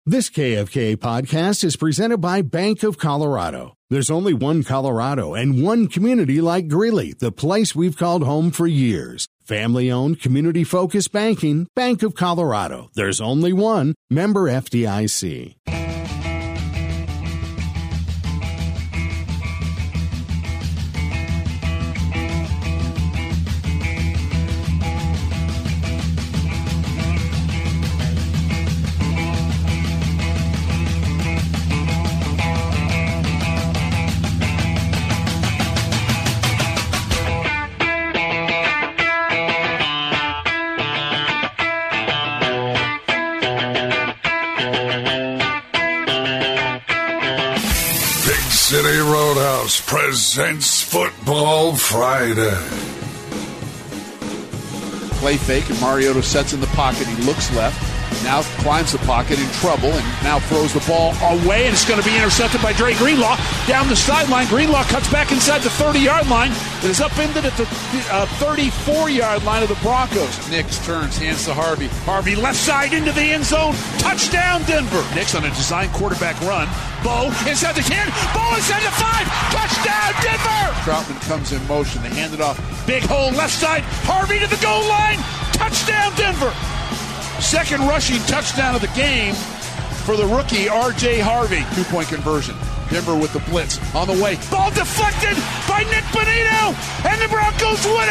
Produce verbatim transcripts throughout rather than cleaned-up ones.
This K F K podcast is presented by Bank of Colorado. There's only one Colorado and one community like Greeley, the place we've called home for years. Family-owned, community-focused banking, Bank of Colorado. There's only one. Member F D I C. City Roadhouse presents Football Friday. Play fake, and Mariota sets in the pocket. He looks left, now climbs the pocket in trouble, and now throws the ball away, and it's going to be intercepted by Dre Greenlaw. Down the sideline, Greenlaw cuts back inside the thirty-yard line. It is upended at the uh, thirty-four-yard line of the Broncos. Nix turns, hands to Harvey. Harvey left side into the end zone. Touchdown, Denver. Nix on a design quarterback run. Bo inside the ten. Bo inside the five. Touchdown, Denver. Troutman comes in motion. They hand it off. Big hole left side. Harvey to the goal line. Touchdown, Denver. Second rushing touchdown of the game for the rookie, R J Harvey. Two-point conversion. Denver with the blitz on the way. Ball deflected by Nick Bonito, and the Broncos win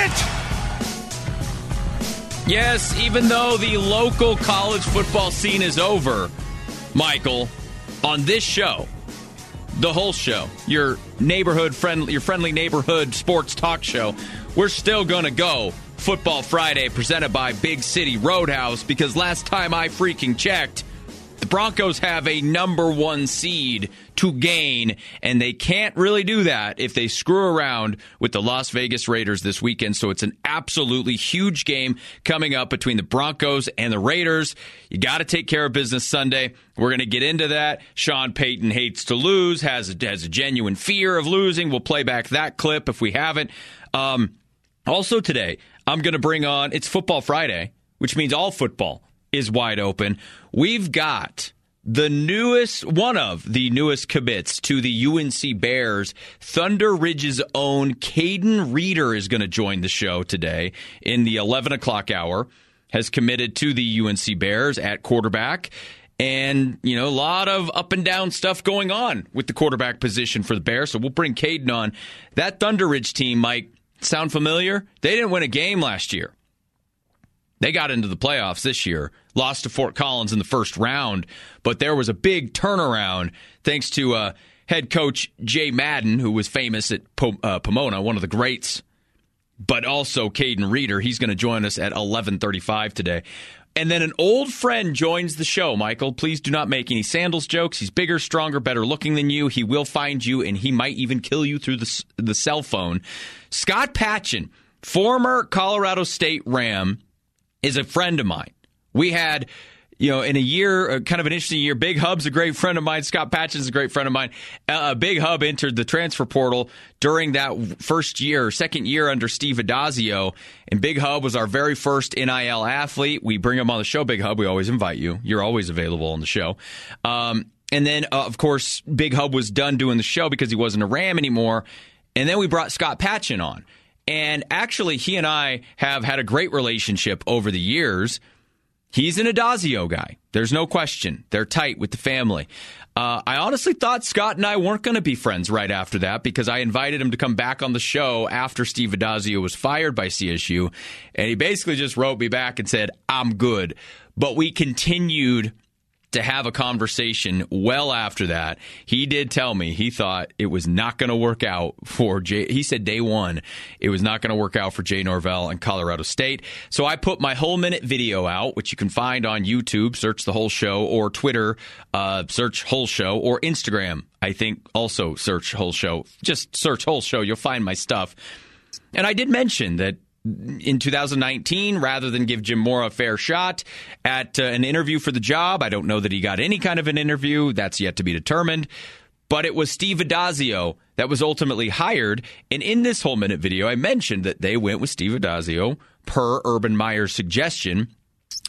it. Yes, even though the local college football scene is over, Michael, on this show, the whole show, your neighborhood friendly, your friendly neighborhood sports talk show, we're still going to go Football Friday presented by Big City Roadhouse, because last time I freaking checked, the Broncos have a number one seed to gain, and they can't really do that if they screw around with the Las Vegas Raiders this weekend. So it's an absolutely huge game coming up between the Broncos and the Raiders. You got to take care of business Sunday. We're going to get into that. Sean Payton hates to lose, has a, has a genuine fear of losing. We'll play back that clip if we haven't. Um, also today, I'm going to bring on, it's Football Friday, which means all football is wide open. We've got the newest, one of the newest commits to the U N C Bears. Thunder Ridge's own Caden Reeder is going to join the show today in the eleven o'clock hour, has committed to the U N C Bears at quarterback. And, you know, a lot of up and down stuff going on with the quarterback position for the Bears. So we'll bring Caden on. That Thunder Ridge team, Mike, sound familiar? They didn't win a game last year. They got into the playoffs this year, lost to Fort Collins in the first round, but there was a big turnaround thanks to uh, head coach Jay Madden, who was famous at P- uh, Pomona, one of the greats, but also Caden Reeder. He's going to join us at eleven thirty-five today. And then an old friend joins the show, Michael. Please do not make any sandals jokes. He's bigger, stronger, better looking than you. He will find you, and he might even kill you through the, the cell phone. Scott Patchin, former Colorado State Ram, is a friend of mine. We had, you know, in a year, uh, kind of an interesting year. Big Hub's a great friend of mine. Scott Patchin is a great friend of mine. Uh, Big Hub entered the transfer portal during that first year, second year under Steve Adazio. And Big Hub was our very first N I L athlete. We bring him on the show, Big Hub. We always invite you. You're always available on the show. Um, and then, uh, of course, Big Hub was done doing the show because he wasn't a Ram anymore. And then we brought Scott Patchin on. And actually, he and I have had a great relationship over the years. He's an Adazio guy. There's no question. They're tight with the family. Uh, I honestly thought Scott and I weren't going to be friends right after that, because I invited him to come back on the show after Steve Adazio was fired by C S U. And he basically just wrote me back and said, I'm good. But we continued to have a conversation well after that. He did tell me he thought it was not going to work out for Jay. He said day one, it was not going to work out for Jay Norvell and Colorado State. So I put my whole minute video out, which you can find on YouTube, search the whole show, or Twitter, uh, search whole show, or Instagram, I think also search whole show. Just search whole show. You'll find my stuff. And I did mention that in two thousand nineteen, rather than give Jim Mora a fair shot at uh, an interview for the job, I don't know that he got any kind of an interview. That's yet to be determined. But it was Steve Adazio that was ultimately hired. And in this whole minute video, I mentioned that they went with Steve Adazio per Urban Meyer's suggestion.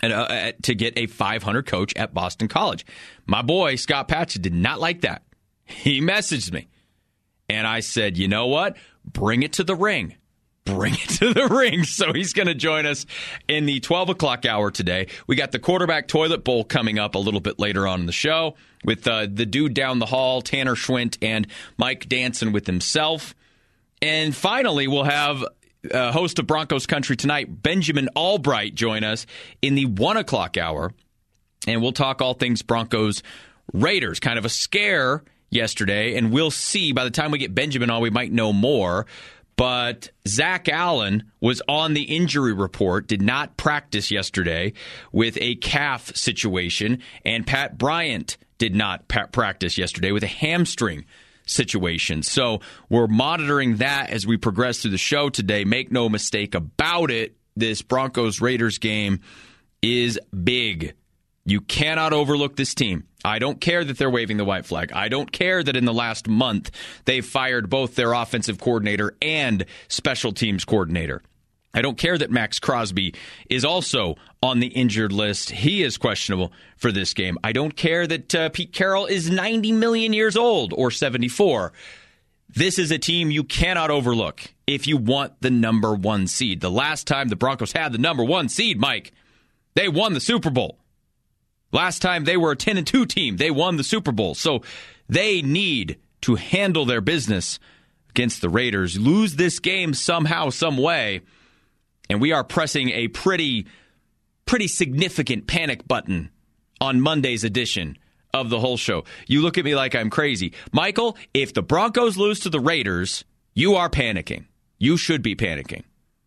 and, uh, to get a five hundred coach at Boston College. My boy, Scott Patchett, did not like that. He messaged me, and I said, you know what? Bring it to the ring. Bring it to the ring. So he's going to join us in the twelve o'clock hour today. We got the quarterback toilet bowl coming up a little bit later on in the show with uh, the dude down the hall, Tanner Schwint, and Mike Danson with himself. And finally, we'll have uh, host of Broncos Country Tonight, Benjamin Albright, join us in the one o'clock hour. And we'll talk all things Broncos Raiders. Kind of a scare yesterday, and we'll see. By the time we get Benjamin on, we might know more. But Zach Allen was on the injury report, did not practice yesterday with a calf situation, and Pat Bryant did not pa- practice yesterday with a hamstring situation. So we're monitoring that as we progress through the show today. Make no mistake about it, this Broncos-Raiders game is big. You cannot overlook this team. I don't care that they're waving the white flag. I don't care that in the last month they've fired both their offensive coordinator and special teams coordinator. I don't care that Max Crosby is also on the injured list. He is questionable for this game. I don't care that uh, Pete Carroll is ninety million years old or seventy-four. This is a team you cannot overlook if you want the number one seed. The last time the Broncos had the number one seed, Mike, they won the Super Bowl. Last time they were a ten and two team, they won the Super Bowl. So they need to handle their business against the Raiders. Lose this game somehow, some way, and we are pressing a pretty, pretty significant panic button on Monday's edition of the whole show. You look at me like I'm crazy. Michael, if the Broncos lose to the Raiders, you are panicking. You should be panicking.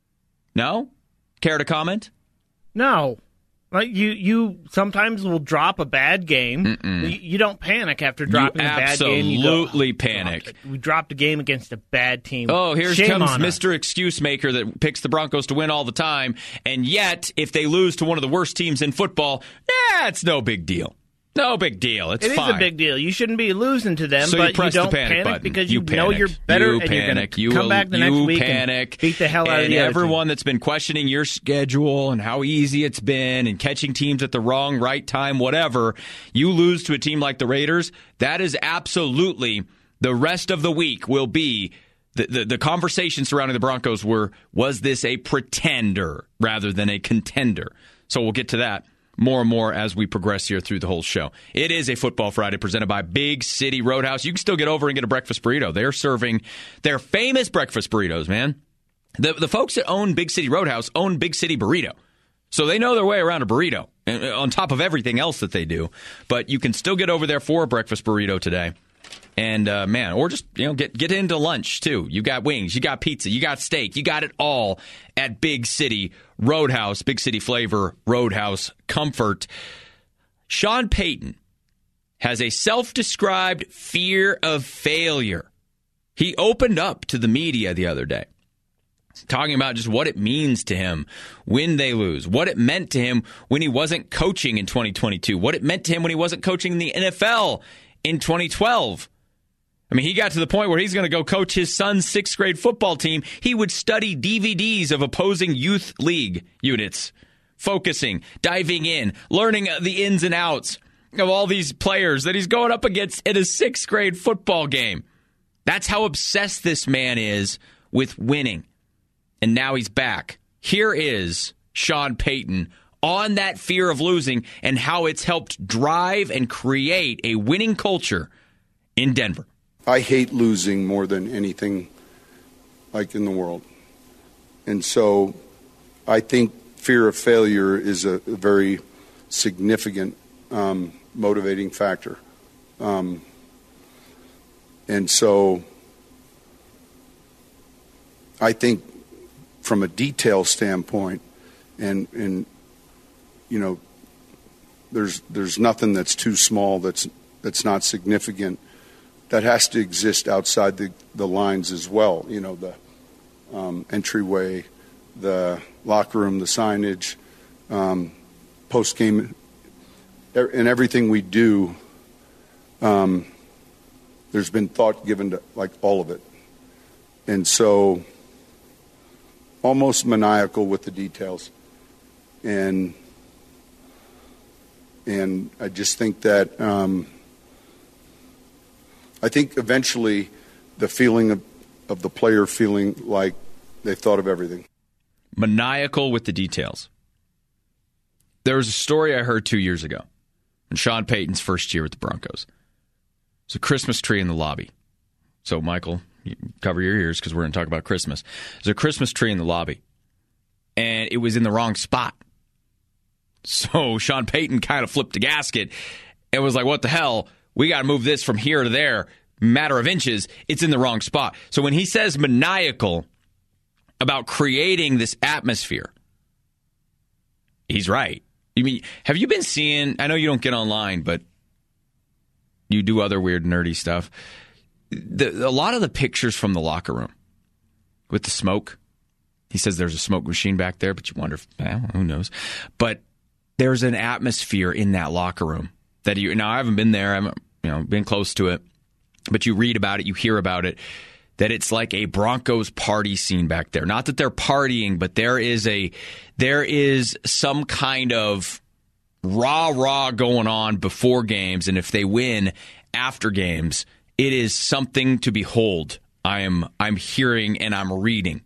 No? Care to comment? No. Like you, you sometimes will drop a bad game. You, you don't panic after dropping you a bad game. You absolutely panic. We dropped a game against a bad team. Oh, here Shame comes on Mister us. Excuse Maker that picks the Broncos to win all the time. And yet, if they lose to one of the worst teams in football, nah, it's no big deal. No big deal. It's It fine. is a big deal. You shouldn't be losing to them, So but you press you don't the panic, panic button. because you, you know panic. you're better you and panic. you're going to you come will, back the you next week panic. and beat the hell out and of the other everyone team. that's been questioning your schedule and how easy it's been and catching teams at the wrong, right time, whatever, you lose to a team like the Raiders, that is absolutely the rest of the week will be The, the the conversation surrounding the Broncos were, was this a pretender rather than a contender? So we'll get to that more and more as we progress here through the whole show. It is a Football Friday presented by Big City Roadhouse. You can still get over and get a breakfast burrito. They're serving their famous breakfast burritos, man. The, the folks that own Big City Roadhouse own Big City Burrito. So they know their way around a burrito on top of everything else that they do. But you can still get over there for a breakfast burrito today. And, uh, man, or just, you know, get get into lunch, too. You got wings, you got pizza, you got steak, you got it all at Big City Roadhouse, Big City Flavor, Roadhouse Comfort. Sean Payton has a self-described fear of failure. He opened up to the media the other day, talking about just what it means to him when they lose, what it meant to him when he wasn't coaching in twenty twenty-two, what it meant to him when he wasn't coaching in the N F L in twenty twelve. I mean, he got to the point where he's going to go coach his son's sixth grade football team. He would study D V Ds of opposing youth league units, focusing, diving in, learning the ins and outs of all these players that he's going up against in a sixth grade football game. That's how obsessed this man is with winning. And now he's back. Here is Sean Payton on that fear of losing and how it's helped drive and create a winning culture in Denver. I hate losing more than anything like in the world. And so I think fear of failure is a, a very significant um, motivating factor. Um, and so I think from a detail standpoint, and, and you know, there's there's nothing that's too small that's that's not significant. That has to exist outside the, the lines as well. You know, the um, entryway, the locker room, the signage, um, post game, and everything we do. Um, there's been thought given to like all of it, and so almost maniacal with the details. And and I just think that um, I think eventually the feeling of, of the player feeling like they thought of everything. Maniacal with the details. There was a story I heard two years ago in Sean Payton's first year with the Broncos. It's a Christmas tree in the lobby. So, Michael, you cover your ears because we're going to talk about Christmas. There's a Christmas tree in the lobby, and it was in the wrong spot. So Sean Payton kind of flipped the gasket and was like, what the hell? We got to move this from here to there. Matter of inches. It's in the wrong spot. So when he says maniacal about creating this atmosphere, he's right. I mean, have you been seeing, I know you don't get online, but you do other weird, nerdy stuff. The, a lot of the pictures from the locker room with the smoke, he says there's a smoke machine back there, but you wonder, if, well, who knows? But there's an atmosphere in that locker room that you, now I haven't been there, I haven't you know, been close to it, but you read about it, you hear about it, that it's like a Broncos party scene back there. Not that they're partying, but there is a there is some kind of rah-rah going on before games, and if they win after games, it is something to behold. I am I'm hearing and I'm reading.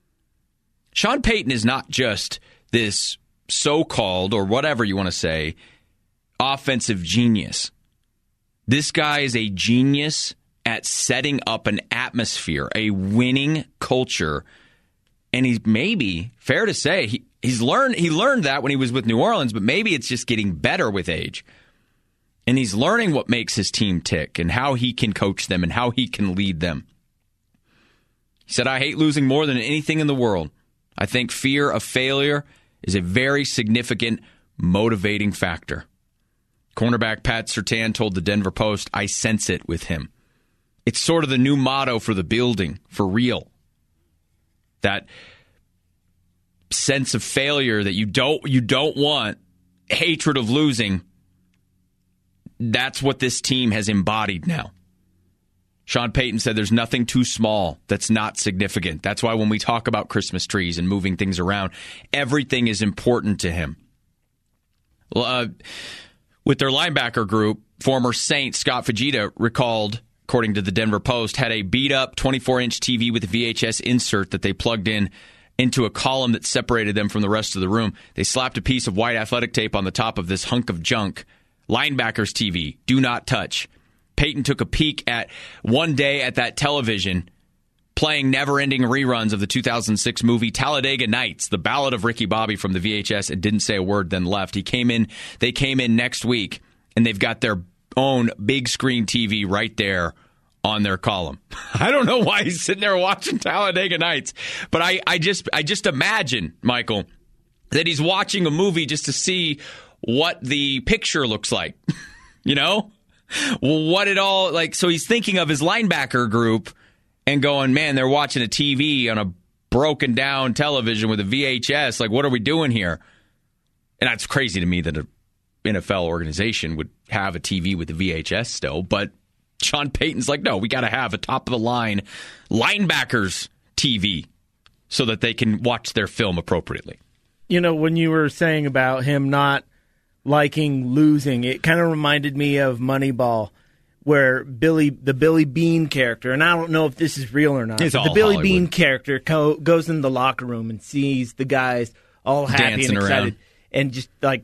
Sean Payton is not just this so-called, or whatever you want to say, offensive genius. This guy is a genius at setting up an atmosphere, a winning culture, and he's maybe, fair to say, he, he's learned he learned that when he was with New Orleans, but maybe it's just getting better with age. And he's learning what makes his team tick and how he can coach them and how he can lead them. He said, I hate losing more than anything in the world. I think fear of failure is a very significant motivating factor. Cornerback Pat Surtain told the Denver Post, I sense it with him. It's sort of the new motto for the building, for real. That sense of failure that you don't you don't want, hatred of losing, that's what this team has embodied now. Sean Payton said there's nothing too small that's not significant. That's why when we talk about Christmas trees and moving things around, everything is important to him. Uh, with their linebacker group, former Saint Scott Fujita recalled, according to the Denver Post, had a beat-up twenty-four inch T V with a V H S insert that they plugged in into a column that separated them from the rest of the room. They slapped a piece of white athletic tape on the top of this hunk of junk. Linebackers T V, do not touch. Payton took a peek at one day at that television, playing never-ending reruns of the two thousand six movie Talladega Nights, the Ballad of Ricky Bobby from the V H S, and didn't say a word, then left. He came in. They came in next week, and they've got their own big screen T V right there on their column. I don't know why he's sitting there watching Talladega Nights, but I, I just I just imagine, Michael, that he's watching a movie just to see what the picture looks like. You know? What it all, like, so he's thinking of his linebacker group and going, man, they're watching a T V on a broken down television with a V H S. Like, what are we doing here? And that's crazy to me that an N F L organization would have a T V with a V H S still. But Sean Payton's like, no, we got to have a top of the line linebackers T V so that they can watch their film appropriately. You know, when you were saying about him not liking losing, it kind of reminded me of Moneyball, where Billy, the Billy Bean character, and I don't know if this is real or not, it's but all the Billy Hollywood. Bean character co- goes in the locker room and sees the guys all happy Dancing and excited, around. and just like,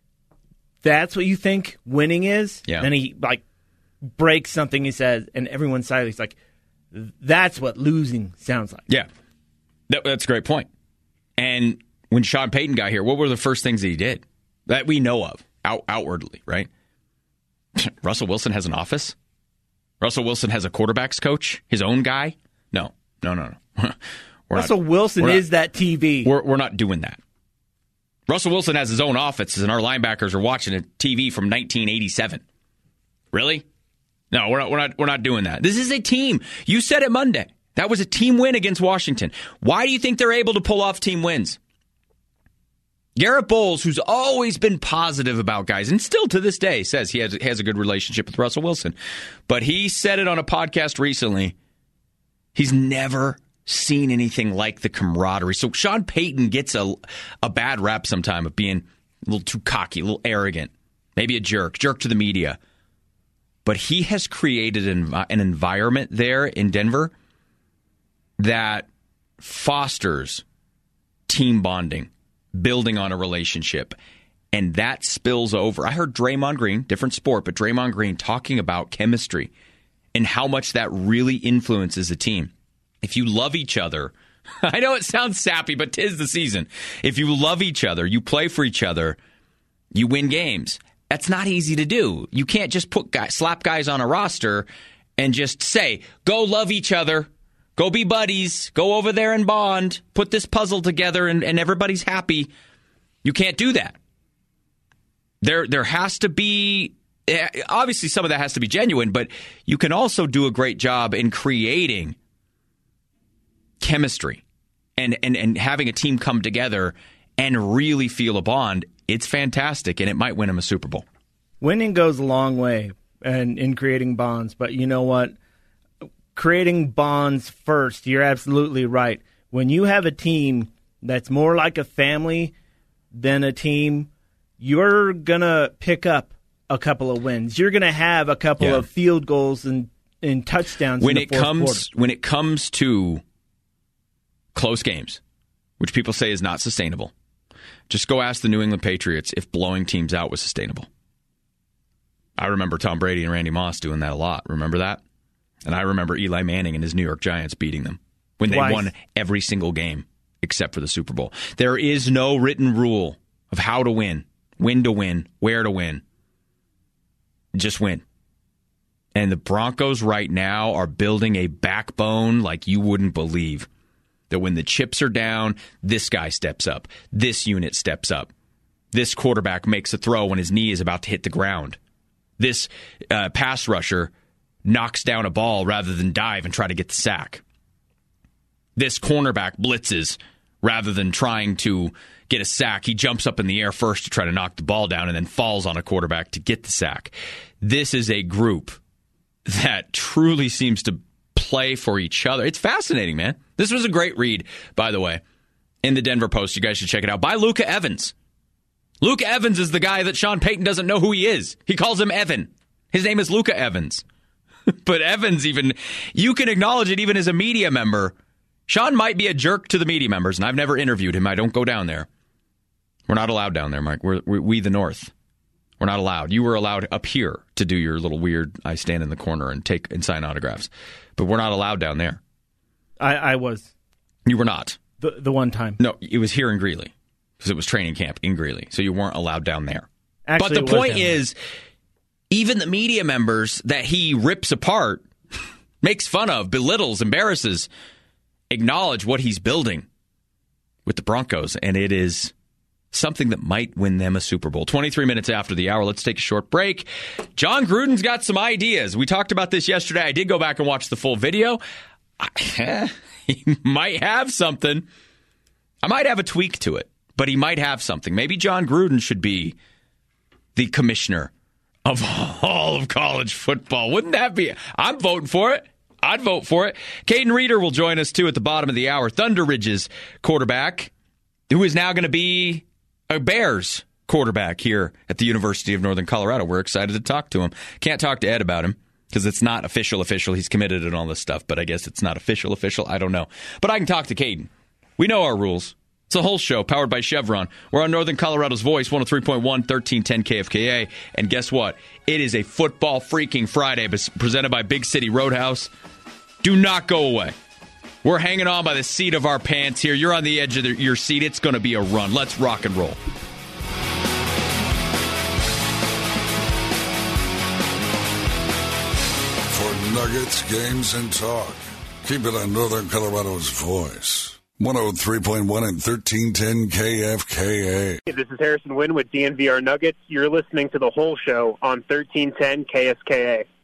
that's what you think winning is? Yeah. Then he like breaks something he says, and everyone's silent. He's like, that's what losing sounds like. Yeah, that, that's a great point. And when Sean Payton got here, what were the first things that he did that we know of out, outwardly, right? Russell Wilson has an office? Russell Wilson has a quarterback's coach? His own guy? No, no, no, no. We're Russell not, Wilson we're is not, that T V. We're, we're not doing that. Russell Wilson has his own office, and our linebackers are watching a T V from nineteen eighty-seven. Really? No, we're not, we're not, we're not doing that. This is a team. You said it Monday. That was a team win against Washington. Why do you think they're able to pull off team wins? Garrett Bowles, who's always been positive about guys, and still to this day says he has, has a good relationship with Russell Wilson, but he said it on a podcast recently, he's never seen anything like the camaraderie. So Sean Payton gets a, a bad rap sometime of being a little too cocky, a little arrogant. maybe a jerk, jerk to the media. But he has created an, an environment there in Denver that fosters team bonding, building on a relationship. And that spills over. I heard Draymond Green, different sport, but Draymond Green talking about chemistry and how much that really influences a team. If you love each other, I know it sounds sappy, but 'tis the season. If you love each other, you play for each other, you win games. That's not easy to do. You can't just put guys, slap guys on a roster and just say, go love each other, go be buddies, go over there and bond, put this puzzle together and, and everybody's happy. You can't do that. There, there has to be, obviously some of that has to be genuine, but you can also do a great job in creating chemistry and, and, and having a team come together and really feel a bond. It's fantastic, and it might win him a Super Bowl. Winning goes a long way in, in creating bonds, but you know what? Creating bonds first, you're absolutely right. When you have a team that's more like a family than a team, you're going to pick up a couple of wins. You're going to have a couple yeah. of field goals and, and touchdowns when in the it fourth comes quarter. When it comes to close games, which people say is not sustainable, just go ask the New England Patriots if blowing teams out was sustainable. I remember Tom Brady and Randy Moss doing that a lot. Remember that? And I remember Eli Manning and his New York Giants beating them when they Twice. won every single game except for the Super Bowl. There is no written rule of how to win, when to win, where to win. Just win. And the Broncos right now are building a backbone like you wouldn't believe. That when the chips are down, this guy steps up. This unit steps up. This quarterback makes a throw when his knee is about to hit the ground. This uh, pass rusher knocks down a ball rather than dive and try to get the sack. This cornerback blitzes rather than trying to get a sack. He jumps up in the air first to try to knock the ball down and then falls on a quarterback to get the sack. This is a group that truly seems to play for each other. It's fascinating, man. This was a great read, by the way, in the Denver Post. You guys should check it out. By Luka Evans. Luka Evans is the guy that Sean Payton doesn't know who he is. He calls him Evan. His name is Luka Evans. But Evans even, you can acknowledge it even as a media member. Sean might be a jerk to the media members, and I've never interviewed him. I don't go down there. We're not allowed down there, Mike. We're, we, we the North. We're not allowed. You were allowed up here to do your little weird, I stand in the corner and take and sign autographs. But we're not allowed down there. I, I was. You were not. The the one time. No, it was here in Greeley because it was training camp in Greeley. So you weren't allowed down there. Actually, but the it was point down there. is, even the media members that he rips apart, makes fun of, belittles, embarrasses, acknowledge what he's building with the Broncos. And it is something that might win them a Super Bowl. twenty-three minutes after the hour, let's take a short break. John Gruden's got some ideas. We talked about this yesterday. I did go back and watch the full video. I, he might have something. I might have a tweak to it, but he might have something. Maybe John Gruden should be the commissioner of all of college football. Wouldn't that be? I'm voting for it. I'd vote for it. Caden Reeder will join us, too, at the bottom of the hour. Thunder Ridge's quarterback, who is now going to be a Bears quarterback here at the University of Northern Colorado. We're excited to talk to him. Can't talk to Ed about him because it's not official official. He's committed and all this stuff, but I guess it's not official official. I don't know. But I can talk to Caden. We know our rules. It's a whole show powered by Chevron. We're on Northern Colorado's Voice, one oh three point one, thirteen ten K F K A. And guess what? It is a football freaking Friday presented by Big City Roadhouse. Do not go away. We're hanging on by the seat of our pants here. You're on the edge of the, your seat. It's going to be a run. Let's rock and roll. For Nuggets, games, and talk, keep it on Northern Colorado's Voice. one oh three point one and thirteen ten K F K A. Hey, this is Harrison Wynn with D N V R Nuggets. You're listening to the whole show on thirteen ten K S K A.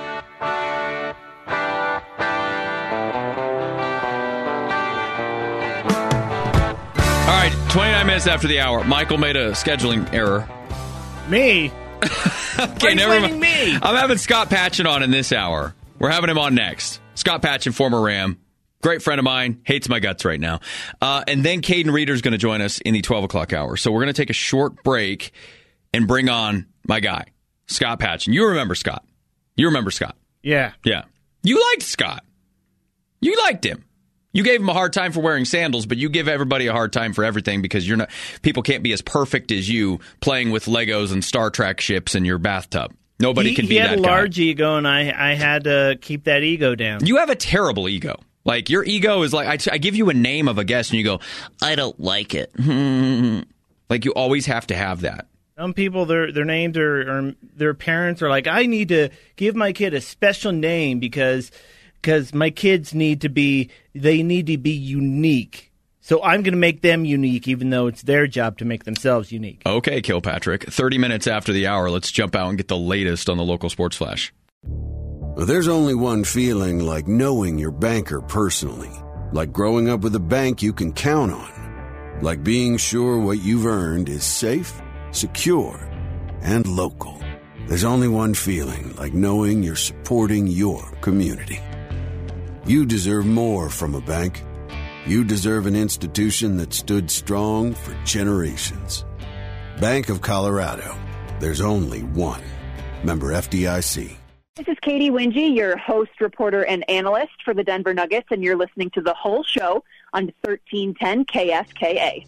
All right, twenty-nine minutes after the hour. Michael made a scheduling error. Me? Okay, never mind. me? I'm having Scott Patchen on in this hour. We're having him on next. Scott Patchen, former Ram. Great friend of mine. Hates my guts right now. Uh, and then Caden Reeder's going to join us in the twelve o'clock hour. So we're going to take a short break. and bring on my guy, Scott Patchin. You remember Scott. You remember Scott. Yeah. Yeah. You liked Scott. You liked him. You gave him a hard time for wearing sandals, but you give everybody a hard time for everything because you're not. People can't be as perfect as you playing with Legos and Star Trek ships in your bathtub. Nobody he, can be he that guy. He had a large ego, and I, I had to keep that ego down. You have a terrible ego. Like, your ego is like, I, I give you a name of a guest, and you go, I don't like it. Like, you always have to have that. Some people, their their names are, or their parents are like, I need to give my kid a special name because because my kids need to be, they need to be unique. So I'm going to make them unique, even though it's their job to make themselves unique. Okay, Kilpatrick. thirty minutes after the hour, let's jump out and get the latest on the local sports flash. There's only one feeling like knowing your banker personally. Like growing up with a bank you can count on. Like being sure what you've earned is safe, secure, and local. There's only one feeling like knowing you're supporting your community. You deserve more from a bank. You deserve an institution that stood strong for generations. Bank of Colorado. There's only one. Member F D I C. This is Katie Wingy, your host, reporter, and analyst for the Denver Nuggets, and you're listening to The Whole Show on thirteen ten K S K A.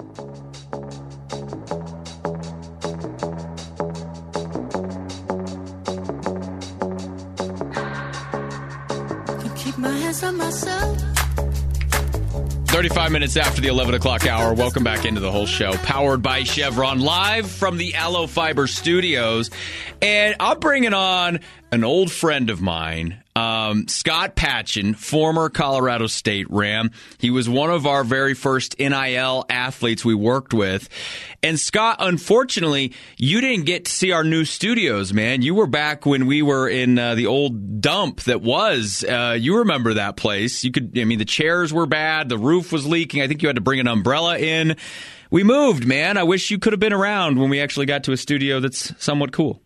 Keep my hands on myself. thirty-five minutes after the eleven o'clock hour, welcome back into the whole show. Powered by Chevron, live from the Allo Fiber studios. And I'm bringing on an old friend of mine, um, Scott Patchin, former Colorado State Ram. He was one of our very first N I L athletes we worked with. And Scott, unfortunately, you didn't get to see our new studios, man. You were back when we were in uh, the old dump that was. Uh, you remember that place. You could, I mean, the chairs were bad. The roof was leaking. I think you had to bring an umbrella in. We moved, man. I wish you could have been around when we actually got to a studio that's somewhat cool.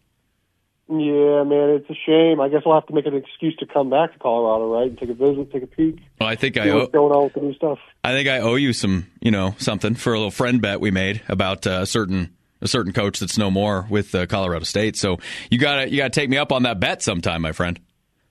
Yeah, man, it's a shame. I guess I'll have to make an excuse to come back to Colorado, right, and take a visit, take a peek. Well, I think see I owe. What's going on with the new stuff? I think I owe you some, you know, something for a little friend bet we made about uh, a certain a certain coach that's no more with uh, Colorado State. So you gotta you gotta take me up on that bet sometime, my friend.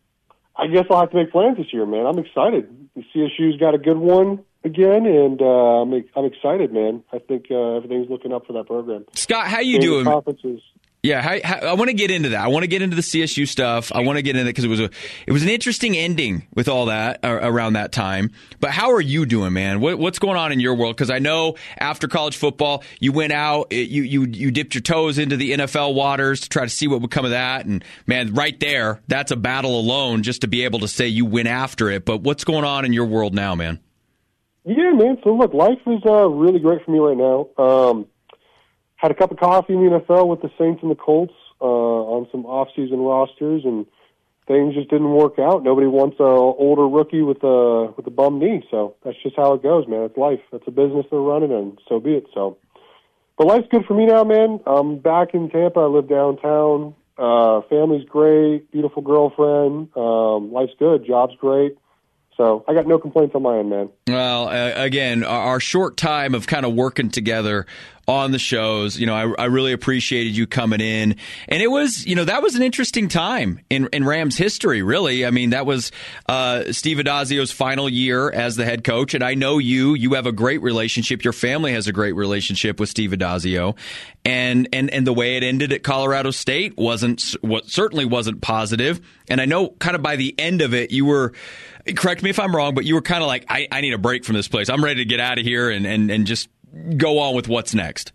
I guess I'll have to make plans this year, man. I'm excited. The C S U's got a good one again, and uh, I'm I'm excited, man. I think uh, everything's looking up for that program. Scott, how you Same doing? Conferences. Yeah, how, how, I want to get into that. I want to get into the C S U stuff. I want to get into it because it was a it was an interesting ending with all that uh, around that time. But how are you doing, man? What, what's going on in your world? Because I know after college football, you went out, it, you you you dipped your toes into the N F L waters to try to see what would come of that. And man, right there, that's a battle alone just to be able to say you went after it. But what's going on in your world now, man? Yeah, man. So look, life is uh, really great for me right now. Um, Had a cup of coffee in the N F L with the Saints and the Colts uh, on some off-season rosters, and things just didn't work out. Nobody wants an older rookie with a with a bum knee, so that's just how it goes, man. It's life. That's a business they're running, and so be it. So, but life's good for me now, man. I'm back in Tampa. I live downtown. Uh, family's great. Beautiful girlfriend. Um, life's good. Job's great. So I got no complaints on my end, man. Well, uh, again, our, our short time of kind of working together on the shows, you know, I, I really appreciated you coming in. And it was, you know, that was an interesting time in, in Rams history, really. I mean, that was uh, Steve Addazio's final year as the head coach. And I know you, you have a great relationship. Your family has a great relationship with Steve Addazio. And, and, and the way it ended at Colorado State wasn't, what certainly wasn't positive. And I know kind of by the end of it, you were, correct me if I'm wrong, but you were kind of like, I, I need a break from this place. I'm ready to get out of here and, and, and just go on with what's next.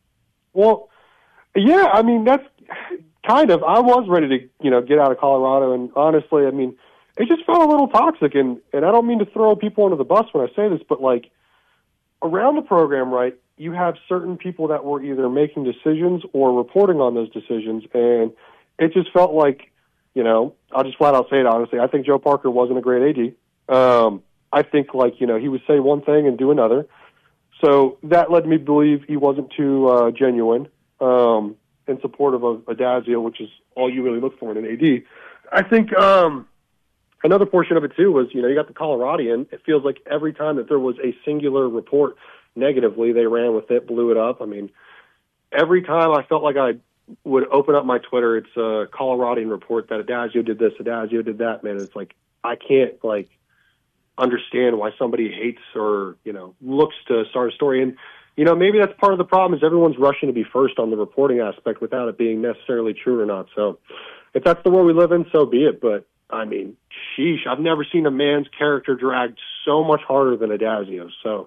Well, yeah, I mean, that's kind of, I was ready to, you know, get out of Colorado. And honestly, I mean, it just felt a little toxic. And, and I don't mean to throw people under the bus when I say this, but like around the program, right, you have certain people that were either making decisions or reporting on those decisions. And it just felt like, you know, I'll just flat out say it honestly. I think Joe Parker wasn't a great A D. Um, I think, like, you know, he would say one thing and do another. So that led me to believe he wasn't too uh, genuine um, in support of Addazio, which is all you really look for in an A D. I think um, another portion of it, too, was, you know, you got the Coloradian. It feels like every time that there was a singular report negatively, they ran with it, blew it up. I mean, every time I felt like I would open up my Twitter, it's a Coloradian report that Adazio did this, Adazio did that, man. It's like, I can't, like, understand why somebody hates or, you know, looks to start a story. And, you know, maybe that's part of the problem is everyone's rushing to be first on the reporting aspect without it being necessarily true or not. So if that's the world we live in, so be it. But, I mean, sheesh, I've never seen a man's character dragged so much harder than Adazio. So,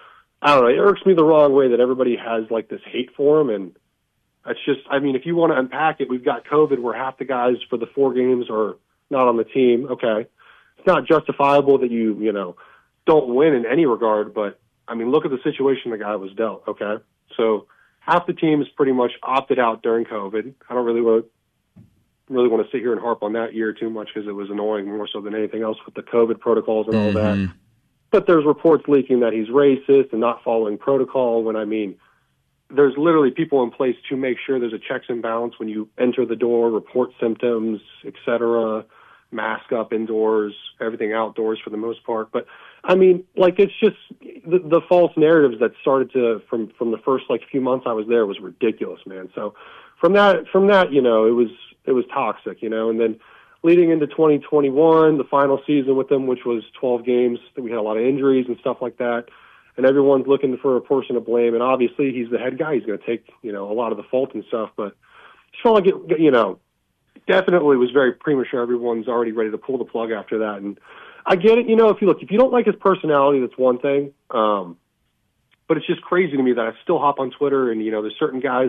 I don't know, it irks me the wrong way that everybody has, like, this hate for him. And it's just, I mean, if you want to unpack it, we've got COVID where half the guys for the four games are not on the team. Okay. It's not justifiable that you, you know, don't win in any regard, but, I mean, look at the situation the guy was dealt, okay? So half the team is pretty much opted out during COVID. I don't really want to really want to sit here and harp on that year too much because it was annoying more so than anything else with the COVID protocols and all Mm-hmm. that. But there's reports leaking that he's racist and not following protocol when, I mean, there's literally people in place to make sure there's a checks and balance when you enter the door, report symptoms, et cetera, mask up indoors, everything outdoors for the most part. But, I mean, like, it's just the, the false narratives that started to, from, from the first, like, few months I was there was ridiculous, man. So from that, from that, you know, it was, it was toxic, you know, and then leading into twenty twenty-one, the final season with them, which was twelve games, we had a lot of injuries and stuff like that. And everyone's looking for a person to blame. And obviously he's the head guy. He's going to take, you know, a lot of the fault and stuff, but just felt like it, you know, definitely was very premature. Everyone's already ready to pull the plug after that. And I get it. You know, if you look, if you don't like his personality, that's one thing. Um, but it's just crazy to me that I still hop on Twitter and, you know, there's certain guys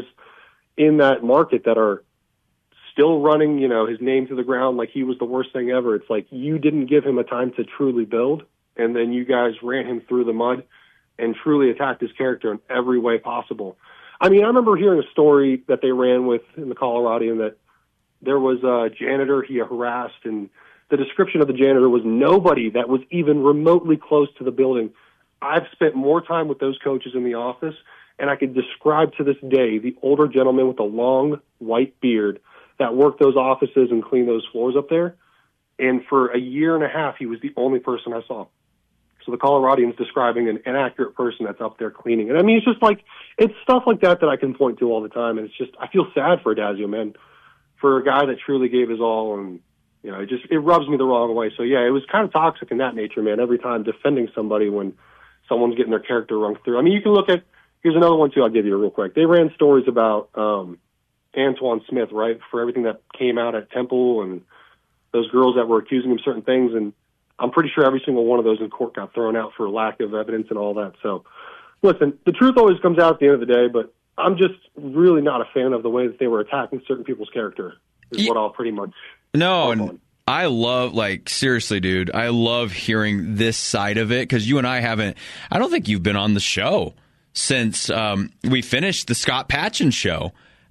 in that market that are still running, you know, his name to the ground like he was the worst thing ever. It's like you didn't give him a time to truly build, and then you guys ran him through the mud and truly attacked his character in every way possible. I mean, I remember hearing a story that they ran with in the Coloradian that there was a janitor he harassed, and the description of the janitor was nobody that was even remotely close to the building. I've spent more time with those coaches in the office, and I could describe to this day the older gentleman with a long white beard that worked those offices and cleaned those floors up there. And for a year and a half, he was the only person I saw. So the Coloradian's describing an inaccurate person that's up there cleaning. And I mean, it's just like, it's stuff like that that I can point to all the time. And it's just, I feel sad for Adazio, man, for a guy that truly gave his all. And, you know, it just, it rubs me the wrong way. So yeah, it was kind of toxic in that nature, man, every time defending somebody when someone's getting their character rung through. I mean, you can look at, here's another one too, I'll give you real quick. They ran stories about, um, Antoine Smith, right, for everything that came out at Temple and those girls that were accusing him of certain things. And I'm pretty sure every single one of those in court got thrown out for lack of evidence and all that. So, listen, the truth always comes out at the end of the day, but I'm just really not a fan of the way that they were attacking certain people's character is yeah. what I'll pretty much No, and I love, like, seriously, dude, I love hearing this side of it because you and I haven't, I don't think you've been on the show since um, we finished the Scott Patchen show.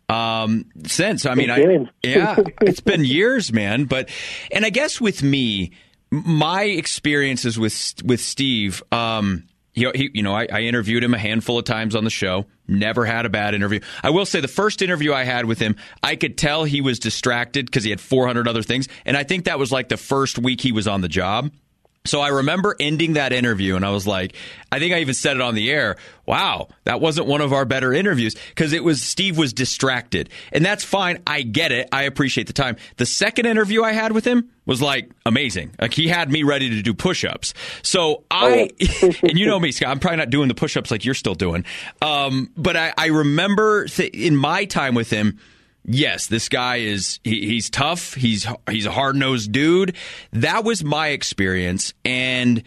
Um, since, I mean, I, yeah, it's been years, man. But, and I guess with me, my experiences with, with Steve, um, he, he, you know, I, I interviewed him a handful of times on the show, never had a bad interview. I will say the first interview I had with him, I could tell he was distracted because he had four hundred other things. And I think that was like the first week he was on the job. So I remember ending that interview and I was like, I think I even said it on the air. Wow, that wasn't one of our better interviews because it was Steve was distracted. And that's fine. I get it. I appreciate the time. The second interview I had with him was like amazing. Like he had me ready to do push-ups. So I, oh. and you know me, Scott, I'm probably not doing the push-ups like you're still doing. Um, but I, I remember th- in my time with him, yes, this guy is, he, he's tough. He's he's a hard-nosed dude. That was my experience. And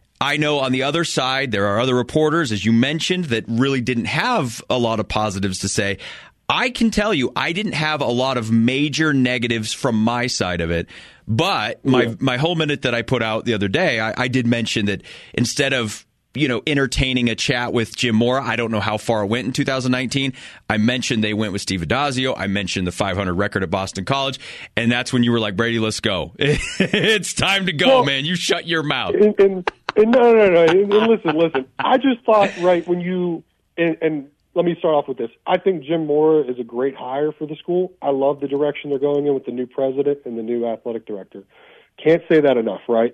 I know on the other side, there are other reporters, as you mentioned, that really didn't have a lot of positives to say. I can tell you, I didn't have a lot of major negatives from my side of it. But my, yeah. my whole minute that I put out the other day, I, I did mention that instead of you know, entertaining a chat with Jim Mora. I don't know how far it went in two thousand nineteen. I mentioned they went with Steve Adazio. I mentioned the five hundred record at Boston College. And that's when you were like, Brady, let's go. It's time to go, well, man. You shut your mouth. And, and, and no, no, no. And, and listen, listen. I just thought, right, when you, and, and let me start off with this. I think Jim Mora is a great hire for the school. I love the direction they're going in with the new president and the new athletic director. Can't say that enough, right?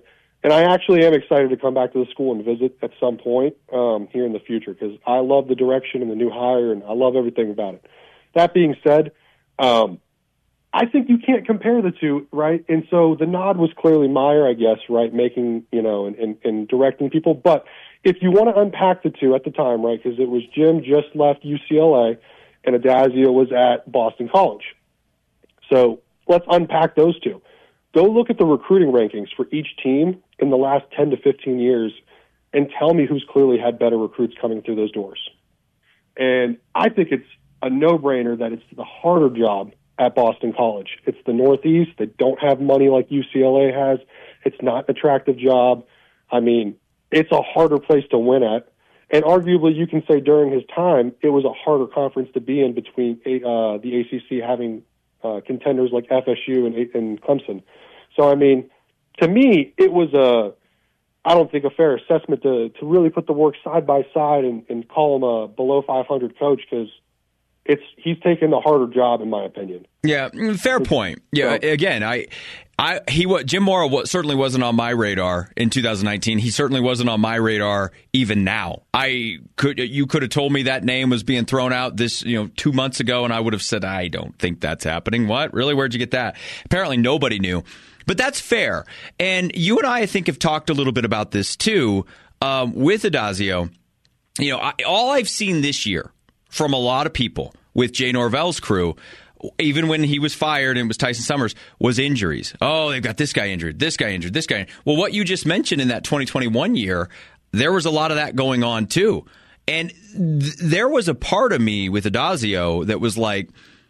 And I actually am excited to come back to the school and visit at some point um, here in the future because I love the direction and the new hire, and I love everything about it. That being said, um, I think you can't compare the two, right? And so the nod was clearly Meyer, I guess, right, making, you know, and, and, and directing people. But if you want to unpack the two at the time, right, because it was Jim just left U C L A and Addazio was at Boston College. So let's unpack those two. Go look at the recruiting rankings for each team in the last ten to fifteen years and tell me who's clearly had better recruits coming through those doors. And I think it's a no-brainer that it's the harder job at Boston College. It's the Northeast. They don't have money like U C L A has. It's not an attractive job. I mean, it's a harder place to win at. And arguably, you can say during his time, it was a harder conference to be in between uh, the A C C having uh, contenders like F S U and, and Clemson. So, I mean, to me, it was a, I don't think, a fair assessment to, to really put the work side by side and, and call him a below five hundred coach because it's he's taken the harder job, in my opinion. Yeah, fair point. Yeah, so, again, I, I, he, what Jim Mora was, certainly wasn't on my radar in two thousand nineteen. He certainly wasn't on my radar even now. I could, you could have told me that name was being thrown out this, you know, two months ago, and I would have said, I don't think that's happening. What? Really? Where'd you get that? Apparently, nobody knew. But that's fair. And you and I, I think, have talked a little bit about this, too, um, with Addazio. You know, I, all I've seen this year from a lot of people with Jay Norvell's crew, even when he was fired and it was Tyson Summers, was injuries. Oh, they've got this guy injured, this guy injured, this guy. Well, what you just mentioned in that twenty twenty-one year, there was a lot of that going on, too. And th- there was a part of me with Addazio that was like,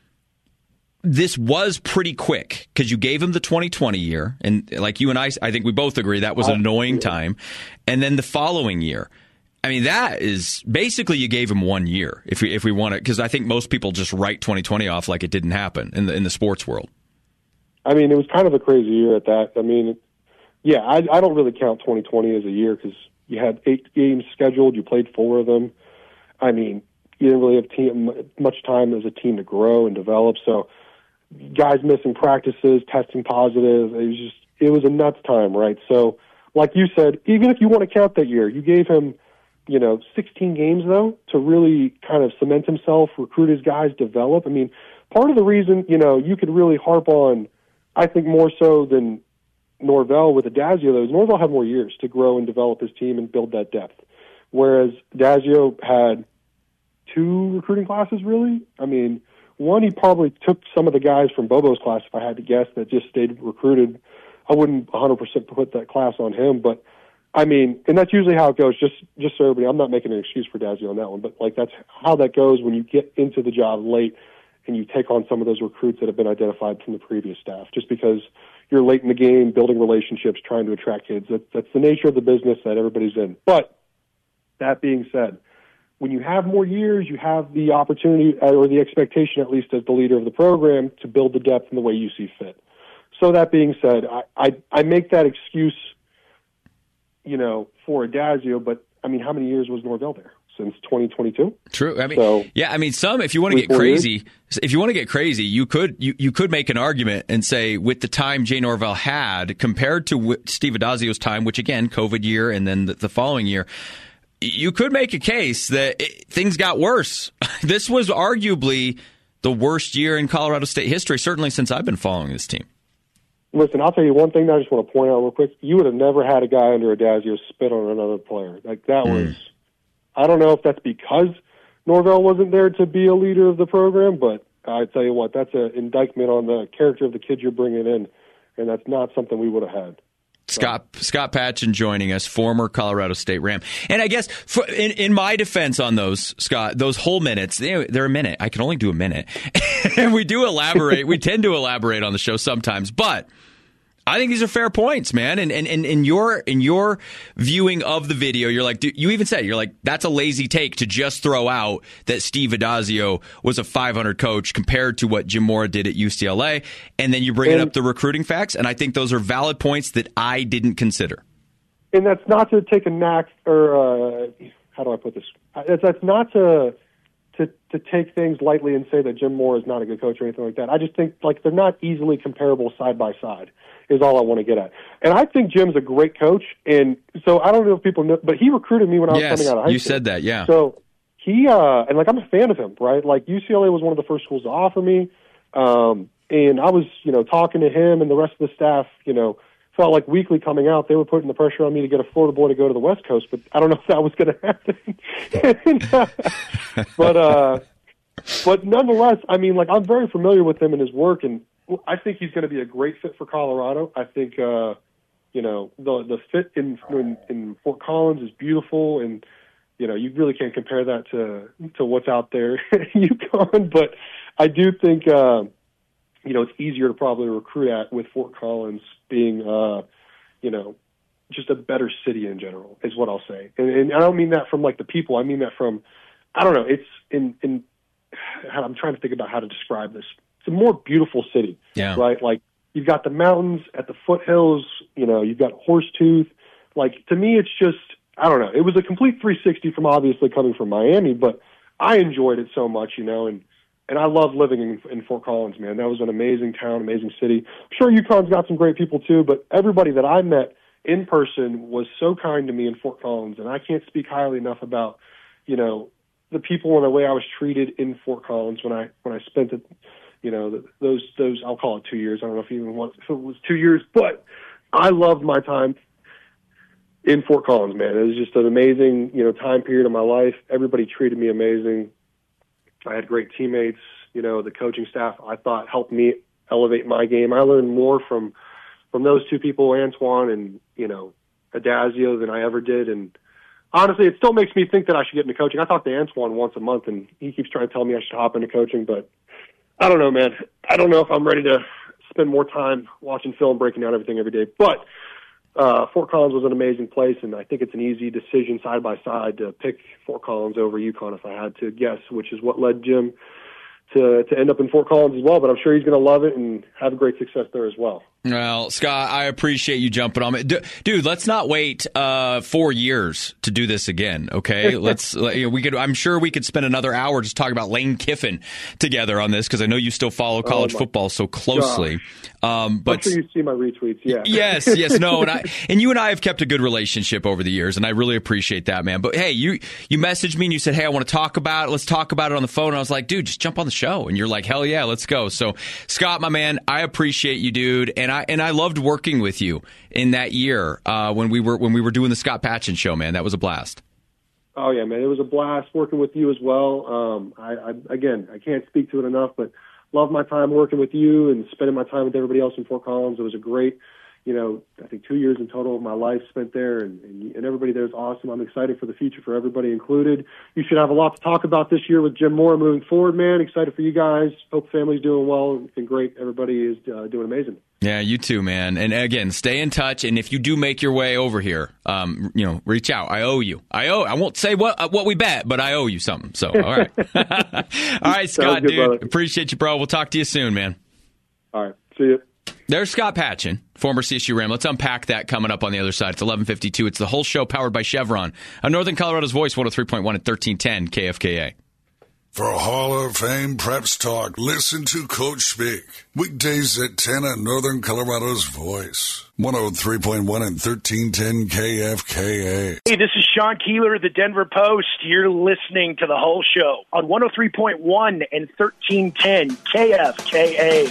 this was pretty quick because you gave him the twenty twenty year. And like you and I, I think we both agree that was an annoying time. And then the following year. I mean, that is basically you gave him one year if we if we want to, because I think most people just write twenty twenty off like it didn't happen in the in the sports world. I mean, it was kind of a crazy year at that. I mean, yeah, I, I don't really count twenty twenty as a year because you had eight games scheduled, you played four of them. I mean, you didn't really have team, much time as a team to grow and develop. So guys missing practices, testing positive, it was just it was a nuts time, right? So, like you said, even if you want to count that year, you gave him, you know, sixteen games, though, to really kind of cement himself, recruit his guys, develop. I mean, part of the reason, you know, you could really harp on, I think more so than Norvell with Addazio, though, is Norvell had more years to grow and develop his team and build that depth. Whereas Addazio had two recruiting classes, really. I mean, one, he probably took some of the guys from Bobo's class, if I had to guess, that just stayed recruited. I wouldn't one hundred percent put that class on him, but I mean, and that's usually how it goes, just just so everybody, I'm not making an excuse for Addazio on that one, but like that's how that goes when you get into the job late and you take on some of those recruits that have been identified from the previous staff, just because you're late in the game, building relationships, trying to attract kids. That, that's the nature of the business that everybody's in. But that being said, when you have more years, you have the opportunity or the expectation, at least as the leader of the program, to build the depth in the way you see fit. So that being said, I, I, I make that excuse, you know, for Addazio, but I mean, how many years was Norvell there? Since twenty twenty-two? True. I mean, so, yeah, I mean, some, if you want to get crazy, years? if you want to get crazy, you could, you, you could make an argument and say with the time Jay Norvell had compared to Steve Addazio's time, which again, COVID year and then the, the following year, you could make a case that it, things got worse. This was arguably the worst year in Colorado State history, certainly since I've been following this team. Listen, I'll tell you one thing that I just want to point out real quick. You would have never had a guy under Addazio spit on another player. Like, that mm. was, I don't know if that's because Norvell wasn't there to be a leader of the program, but I tell you what, that's an indictment on the character of the kids you're bringing in, and that's not something we would have had. Scott Scott Patchen joining us, former Colorado State Ram. And I guess for, in, in my defense on those, Scott, those whole minutes, they, they're a minute. I can only do a minute. And we do elaborate. We tend to elaborate on the show sometimes. But I think these are fair points, man. And and, and in your in your viewing of the video, you're like, you even said, you're like, that's a lazy take to just throw out that Steve Addazio was a five hundred coach compared to what Jim Mora did at U C L A. And then you bring and, up the recruiting facts. And I think those are valid points that I didn't consider. And that's not to take a knack or uh, how do I put this? That's, that's not to to to take things lightly and say that Jim Mora is not a good coach or anything like that. I just think like they're not easily comparable side by side is all I want to get at. And I think Jim's a great coach, and so I don't know if people know, but he recruited me when I was yes, coming out of high you school. said that, yeah. So he uh, and like I'm a fan of him, right? Like U C L A was one of the first schools to offer me, um, and I was you know talking to him and the rest of the staff, you know. Felt like weekly coming out, they were putting the pressure on me to get a Florida boy to go to the West Coast, but I don't know if that was going to happen. and, uh, but uh, but nonetheless, I mean, like I'm very familiar with him and his work, and I think he's going to be a great fit for Colorado. I think uh, you know the the fit in, in in Fort Collins is beautiful, and you know you really can't compare that to to what's out there in UConn. But I do think. Uh, you know, it's easier to probably recruit at with Fort Collins being, uh, you know, just a better city in general is what I'll say. And, and I don't mean that from like the people. I mean that from, I don't know, it's in, in, I'm trying to think about how to describe this. It's a more beautiful city, yeah. right? Like you've got the mountains at the foothills, you know, you've got Horsetooth. Like to me, it's just, I don't know. It was a complete three sixty from obviously coming from Miami, but I enjoyed it so much, you know, and, And I love living in, in Fort Collins, man. That was an amazing town, amazing city. I'm sure UConn's got some great people too, but everybody that I met in person was so kind to me in Fort Collins, and I can't speak highly enough about, you know, the people and the way I was treated in Fort Collins when I when I spent it, you know, those those I'll call it two years. I don't know if you even want if it was two years, but I loved my time in Fort Collins, man. It was just an amazing, you know, time period of my life. Everybody treated me amazing. I had great teammates, you know, the coaching staff I thought helped me elevate my game. I learned more from from those two people, Antoine and, you know, Adazio, than I ever did. And honestly, it still makes me think that I should get into coaching. I talk to Antoine once a month, and he keeps trying to tell me I should hop into coaching, but I don't know, man. I don't know if I'm ready to spend more time watching film, breaking down everything every day. But Uh, Fort Collins was an amazing place, and I think it's an easy decision side by side to pick Fort Collins over UConn if I had to guess, which is what led Jim to to end up in Fort Collins as well. But I'm sure he's going to love it and have great success there as well. Well, Scott, I appreciate you jumping on it. D- dude, let's not wait uh, four years to do this again, okay? Let's. You know, we could. I'm sure we could spend another hour just talking about Lane Kiffin together on this because I know you still follow college oh football so closely. Um, but I'm sure you see my retweets, yeah. Yes, yes, no, and I and you and I have kept a good relationship over the years, and I really appreciate that, man. But hey, you you messaged me and you said, hey, I want to talk about it. Let's talk about it on the phone. And I was like, dude, just jump on the show, and you're like, hell yeah, let's go. So, Scott, my man, I appreciate you, dude, and I and I loved working with you in that year uh, when we were when we were doing the Scott Patchin show, man. That was a blast. Oh yeah, man, it was a blast working with you as well. Um, I, I again, I can't speak to it enough, but love my time working with you and spending my time with everybody else in Fort Collins. It was a great, you know, I think two years in total of my life spent there, and, and, and everybody there is awesome. I'm excited for the future for everybody included. You should have a lot to talk about this year with Jim Mora moving forward, man. Excited for you guys. Hope the family's doing well and great. Everybody is uh, doing amazing. Yeah, you too, man. And again, stay in touch. And if you do make your way over here, um, you know, reach out. I owe you. I owe. I won't say what what we bet, but I owe you something. So, all right, all right, Scott, good, dude. Brother. Appreciate you, bro. We'll talk to you soon, man. All right, see you. There's Scott Patchin, former C S U Ram. Let's unpack that coming up on the other side. It's eleven fifty-two. It's the whole show powered by Chevron. On Northern Colorado's Voice, one oh three point one at thirteen ten K F K A. For Hall of Fame Preps Talk, listen to Coach Speak. Weekdays at ten at Northern Colorado's Voice. one oh three point one and thirteen ten K F K A. Hey, this is Sean Keeler of the Denver Post. You're listening to the whole show on one oh three point one and thirteen ten K F K A.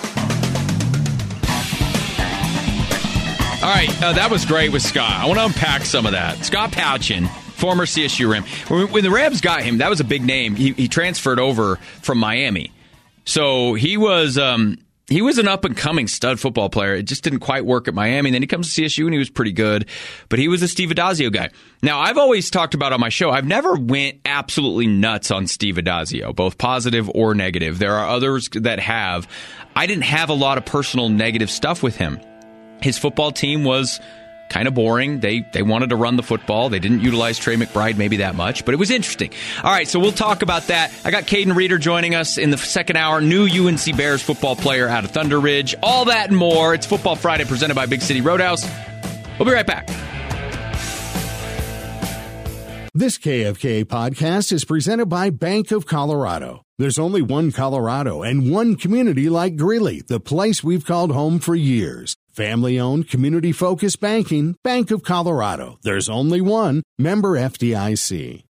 All right, uh, that was great with Scott. I want to unpack some of that. Scott Patchin, former C S U Ram. When the Rams got him, that was a big name. He, he transferred over from Miami. So he was um, he was an up-and-coming stud football player. It just didn't quite work at Miami. And then he comes to C S U, and he was pretty good. But he was a Steve Adazio guy. Now, I've always talked about on my show, I've never went absolutely nuts on Steve Adazio, both positive or negative. There are others that have. I didn't have a lot of personal negative stuff with him. His football team was kind of boring. They they wanted to run the football. They didn't utilize Trey McBride maybe that much, but it was interesting. All right, so we'll talk about that. I got Caden Reeder joining us in the second hour, new U N C Bears football player out of Thunder Ridge. All that and more. It's Football Friday presented by Big City Roadhouse. We'll be right back. This K F K A podcast is presented by Bank of Colorado. There's only one Colorado and one community like Greeley, the place we've called home for years. Family-owned, community-focused banking, Bank of Colorado. There's only one. Member F D I C.